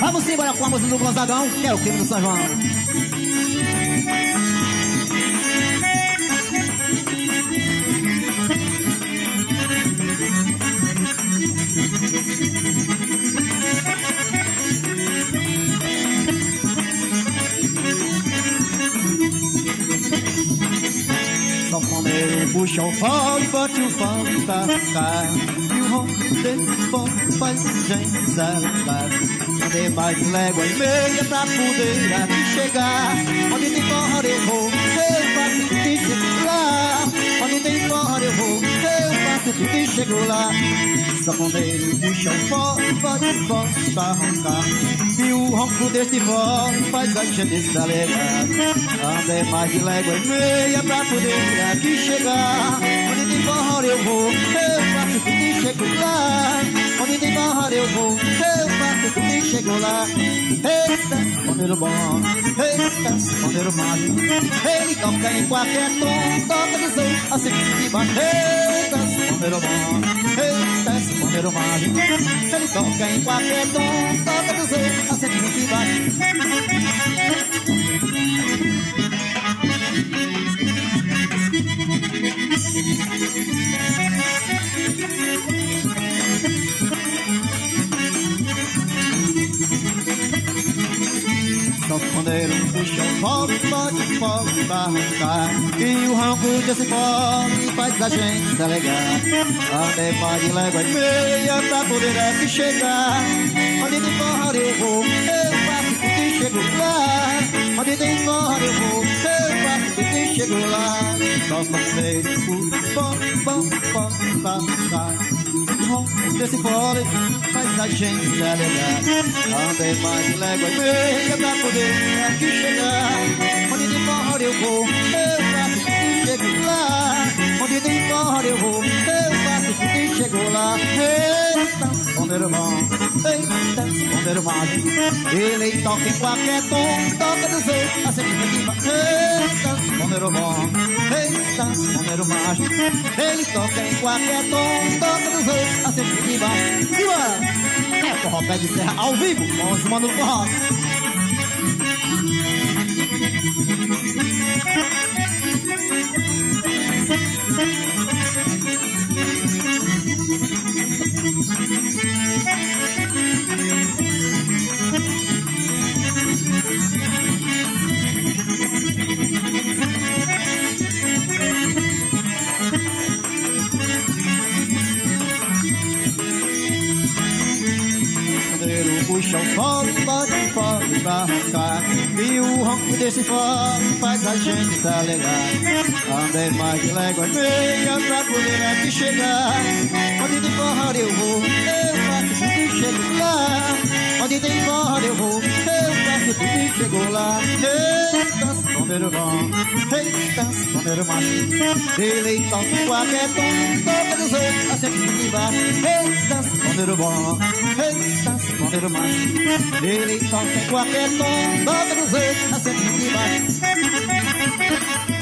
Vamos embora com a música do Gonzagão, que é o crime do São João. Sanfoneiro puxa o fole, bate o fole pra cá, e o ronco desse fole faz gente zangada. Andei mais de légua e meia pra poder aqui chegar. Onde tem forró eu vou, eu faço tudo e chego lá. Onde tem forró eu vou, eu faço tudo e chego lá. Sanfoneiro puxa o fole, bate o fole pra roncar, e o ronco desse fole faz a gente se alegrar. Andei mais de légua e meia pra poder aqui chegar. Onde tem forró eu vou, eu faço tudo e chego lá. Onde tem forró eu vou, eu faço tudo e chego lá. Eita, sanfoneiro bom, eita, sanfoneiro mágico, ele toca em qualquer tom, toca do sul, assim de baixo. Eita, sanfoneiro bom, eita, sanfoneiro mágico, ele toca em qualquer tom, toca do sul, assim de baixo. Sanfoneiro puxa o fole, bate o fole pra roncar, e o ronco desse fole faz a gente se alegrar. Andei mais de légua e meia pra poder aqui chegar. Onde tem forró eu vou, eu faço tudo e chego lá. Onde tem forró eu vou, eu faço tudo e chego lá. Sanfoneiro puxa o fole pra roncar, o ronco desse fole faz a gente se alegrar. Andei mais de légua e meia pra poder aqui chegar. Onde tem forró eu vou, eu faço tudo e chego lá. Onde tem forró eu vou, eu faço tudo e chego lá. Eita, sanfoneiro bom, eita, sanfoneiro mágico, ele toca em qualquer tom, toca do sul, assim de baixo. Eita, sanfoneiro bom, eita, sanfoneiro mágico, ele toca em qualquer tom, toca do sul, assim de baixo. Simbora! É forró pé de serra ao vivo, com os manos do forró. Puxa o fole, bate o fole pra roncar, e o ronco desse fole faz a gente se alegrar. Andei mais de légua e meia pra poder aqui chegar. Onde tem forró eu vou, eu faço tudo e chego lá. Onde tem forró eu vou, eu faço tudo e chego lá. Eita, sanfoneiro bom, eita, sanfoneiro mágico, ele toca em qualquer tom, toca dos outros, assim de baixo. Eita, sanfoneiro bom, eita, sanfoneiro mágico, ele toca em qualquer tom, toca dos outros, assim de baixo.